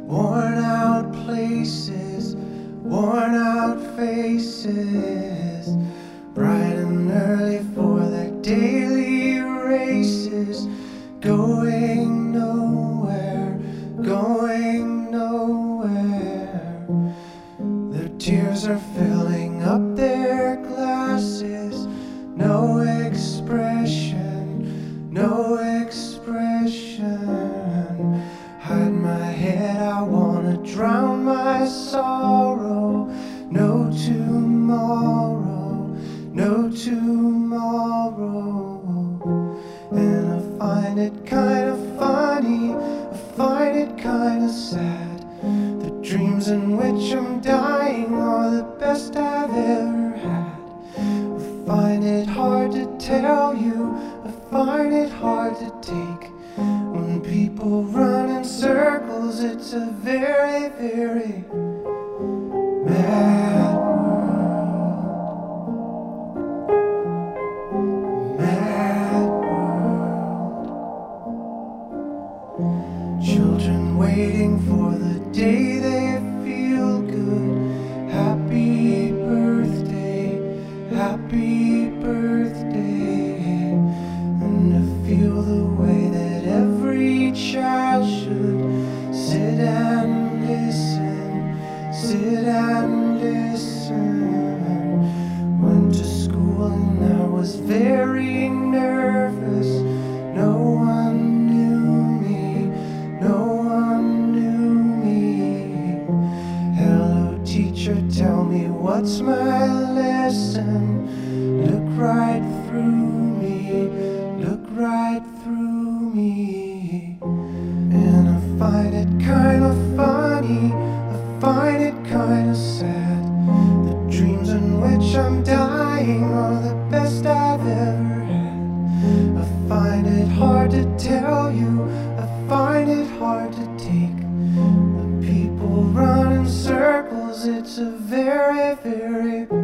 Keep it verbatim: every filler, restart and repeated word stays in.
Worn out places, worn out faces, bright and early for their daily races, going nowhere, going nowhere. Their tears are filling up their glasses, no expression, no expression. Hide my head, I wanna drown my sorrow. No tomorrow, no tomorrow. And I find it kinda funny, I find it kinda sad. The dreams in which I'm dying are the best I've ever had. I find it hard to tell you, I find it hard to take. When people run in circles, it's a very, very mad world. Mad world. Children waiting for the day they feel good. Happy birthday, happy birthday. And to feel the way that every child should sit and listen, sit and listen. Went to school and I was very nervous. No one knew me, no one knew me. Hello teacher, tell me what's my lesson. Look right through me, look right through me. And I find it kinda funny, I find it kinda sad. The dreams in which I'm dying are the best I've ever had. I find it hard to tell you, I find it hard to take. When people run in circles, it's a very, very